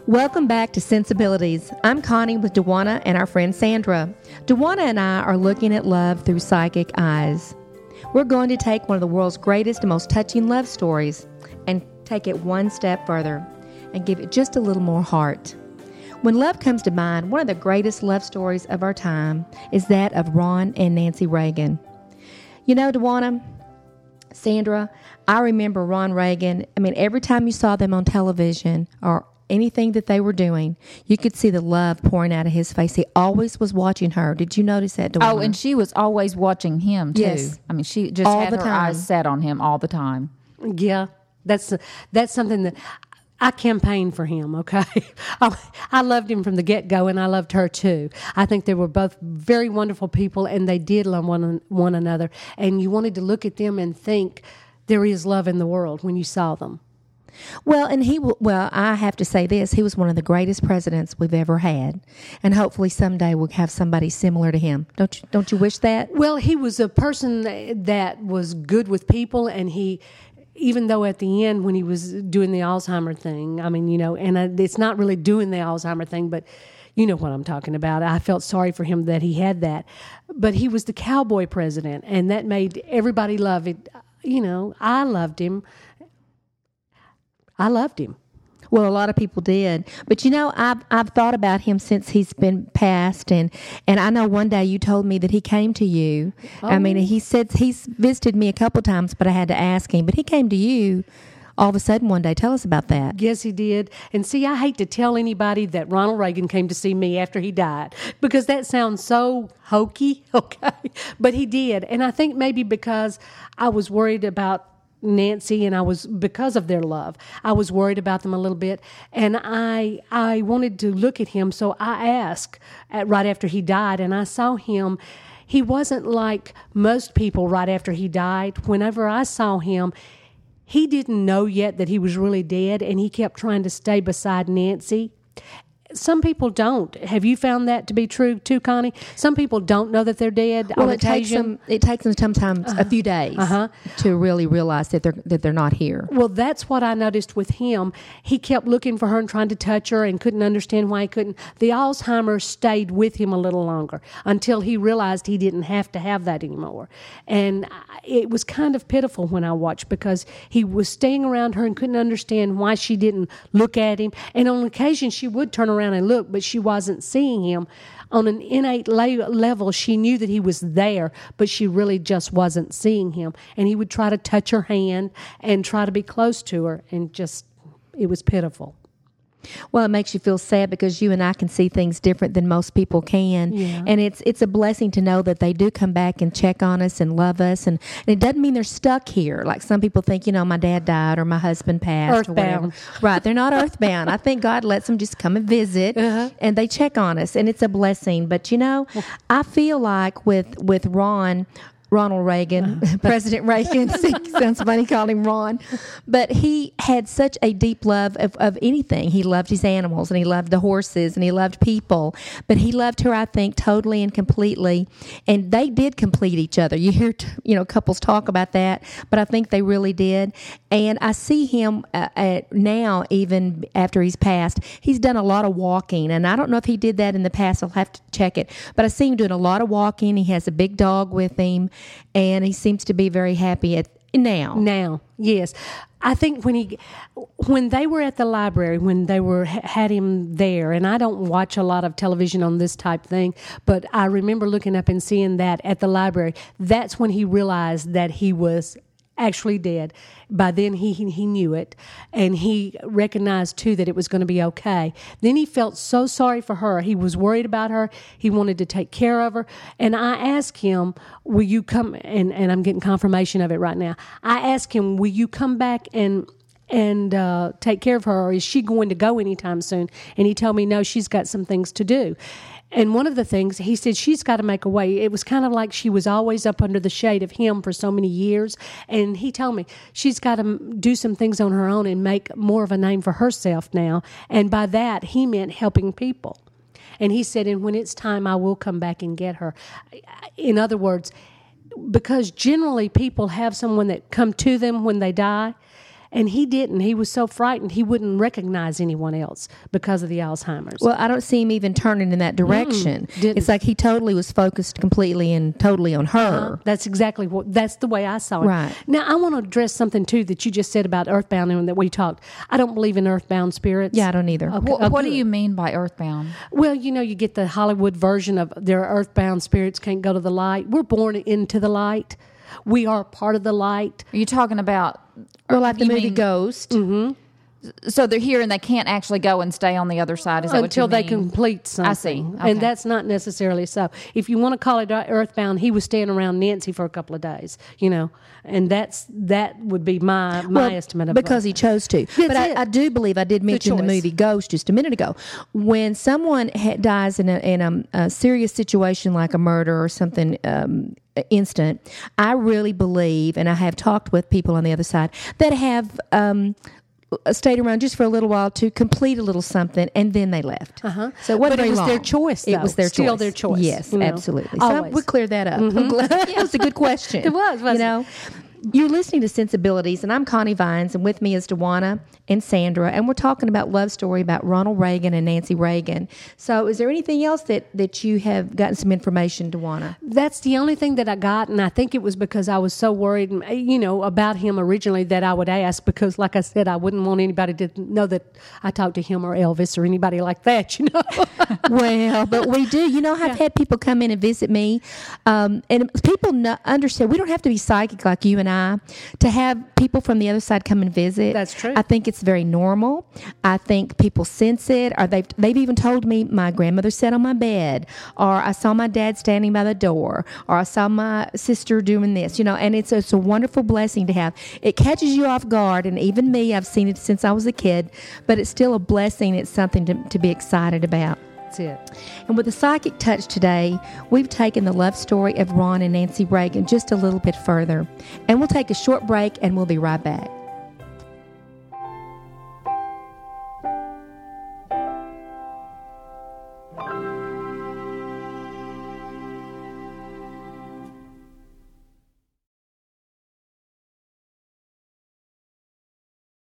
Welcome back to Sensibilities. I'm Connie with Dewana and our friend Sandra. Dewana and I are looking at love through psychic eyes. We're going to take one of the world's greatest and most touching love stories and take it one step further and give it just a little more heart. When love comes to mind, one of the greatest love stories of our time is that of Ron and Nancy Reagan. You know, Dewana, Sandra, I remember Ron Reagan. Every time you saw them on television or anything that they were doing, you could see the love pouring out of his face. He always was watching her. Did you notice that, Dewana? Oh, and she was always watching him, too. Yes. She just all had the her time. eyes set on him all the time. Yeah, that's something that I campaigned for him, okay? I loved him from the get-go, and I loved her, too. I think they were both very wonderful people, and they did love one another. And you wanted to look at them and think there is love in the world when you saw them. Well, and I have to say this. He was one of the greatest presidents we've ever had. And hopefully someday we'll have somebody similar to him. Don't you wish that? Well, he was a person that was good with people, and even though at the end when he was doing the Alzheimer thing, it's not really doing the Alzheimer thing, but you know what I'm talking about. I felt sorry for him that he had that. But he was the cowboy president, and that made everybody love it. I loved him. Well, a lot of people did. But, I've thought about him since he's been passed. And I know one day you told me that he came to you. Oh. He said he's visited me a couple times, but I had to ask him. But he came to you all of a sudden one day. Tell us about that. Yes, he did. And see, I hate to tell anybody that Ronald Reagan came to see me after he died, because that sounds so hokey, okay? But he did. And I think maybe because I was worried about Nancy, and because of their love, I was worried about them a little bit, and I wanted to look at him, so I asked right after he died, and I saw him. He wasn't like most people right after he died. Whenever I saw him, he didn't know yet that he was really dead, and he kept trying to stay beside Nancy. Some people don't. Have you found that to be true too, Connie? Some people don't know that they're dead on occasion. It takes them sometimes a few days to really realize that they're not here. Well, that's what I noticed with him. He kept looking for her and trying to touch her and couldn't understand why he couldn't. The Alzheimer's stayed with him a little longer until he realized he didn't have to have that anymore. And it was kind of pitiful when I watched, because he was staying around her and couldn't understand why she didn't look at him. And on occasion, she would turn around and look, but she wasn't seeing him. On an innate level, she knew that he was there, but she really just wasn't seeing him. And he would try to touch her hand and try to be close to her, and it was pitiful. Well, it makes you feel sad because you and I can see things different than most people can. Yeah. And it's a blessing to know that they do come back and check on us and love us. And it doesn't mean they're stuck here. Like some people think, my dad died or my husband passed. Earthbound. Or whatever. Right. They're not earthbound. I think God lets them just come and visit and they check on us. And it's a blessing. But, I feel like with Ronald Reagan, President Reagan, sounds funny calling him Ron, but he had such a deep love of anything. He loved his animals, and he loved the horses, and he loved people, but he loved her, I think, totally and completely, and they did complete each other. You hear, couples talk about that, but I think they really did, and I see him now, even after he's passed, he's done a lot of walking, and I don't know if he did that in the past. I'll have to check it, but I see him doing a lot of walking. He has a big dog with him, and he seems to be very happy now. Now, yes. I think when they were at the library, when they had him there, and I don't watch a lot of television on this type thing, but I remember looking up and seeing that at the library. That's when he realized that he was actually dead. By then he knew it, and he recognized too that it was going to be okay. Then he felt so sorry for her. He was worried about her. He wanted to take care of her. And I asked him, will you come, and I'm getting confirmation of it right now. I asked him, will you come back and take care of her, or is she going to go anytime soon? And he told me, no, she's got some things to do. And one of the things, he said, she's got to make a way. It was kind of like she was always up under the shade of him for so many years. And he told me she's got to do some things on her own and make more of a name for herself now. And by that, he meant helping people. And he said, and when it's time, I will come back and get her. In other words, because generally people have someone that come to them when they die, And he didn't. He was so frightened he wouldn't recognize anyone else because of the Alzheimer's. Well, I don't see him even turning in that direction. It's like he totally was focused completely and totally on her. That's exactly that's the way I saw it. Right. Now, I want to address something, too, that you just said about earthbound and that we talked. I don't believe in earthbound spirits. Yeah, I don't either. What do you mean by earthbound? Well, you get the Hollywood version of their earthbound spirits can't go to the light. We're born into the light. We are part of the light. Are you talking about... Well, like the you movie mean- Ghost. Mm-hmm. So they're here and they can't actually go and stay on the other side. Is that Until what you they mean? complete something. I see. Okay. And that's not necessarily so. If you want to call it earthbound, he was staying around Nancy for a couple of days, and that would be my estimate of because he chose to. But I do believe I did mention the choice. movie Ghost just a minute ago. When someone dies in a serious situation like a murder or something instant, I really believe, and I have talked with people on the other side that have stayed around just for a little while to complete a little something, and then they left. So it wasn't But it very was long. their choice, It though. was their Still choice. their choice, Yes, absolutely. So Always. we cleared that up. I'm glad. That was a good question. It was, wasn't it? You're listening to Sensibilities, and I'm Connie Vines, and with me is Dewana and Sandra, and we're talking about love story about Ronald Reagan and Nancy Reagan. So is there anything else that you have gotten some information, Dewana? That's the only thing that I got, and I think it was because I was so worried, about him originally that I would ask because, like I said, I wouldn't want anybody to know that I talked to him or Elvis or anybody like that, Well, but we do. I've had people come in and visit me, and people understand we don't have to be psychic like you and I to have people from the other side come and visit. That's true. I think it's very normal. I think people sense it, or they've even told me my grandmother sat on my bed, or I saw my dad standing by the door, or I saw my sister doing this. And it's a wonderful blessing to have. It catches you off guard, and even me, I've seen it since I was a kid, but it's still a blessing. It's something to be excited about. That's it. And with the psychic touch today, we've taken the love story of Ron and Nancy Reagan just a little bit further. And we'll take a short break and we'll be right back.